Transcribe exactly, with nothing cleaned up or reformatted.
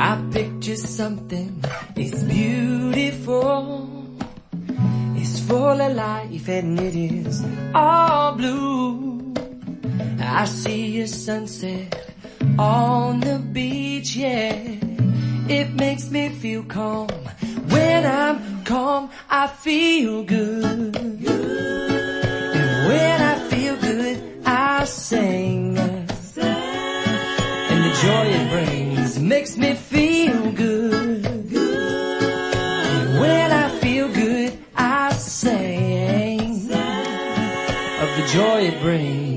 I picture something, it's beautiful. It's full of life and it is all blue. I see a sunset on the beach, yeah. It makes me feel calm. When I'm calm, I feel good. And when I feel good, I sing. And the joy it brings makes me feel good. And when I feel good, I sing of the joy it brings.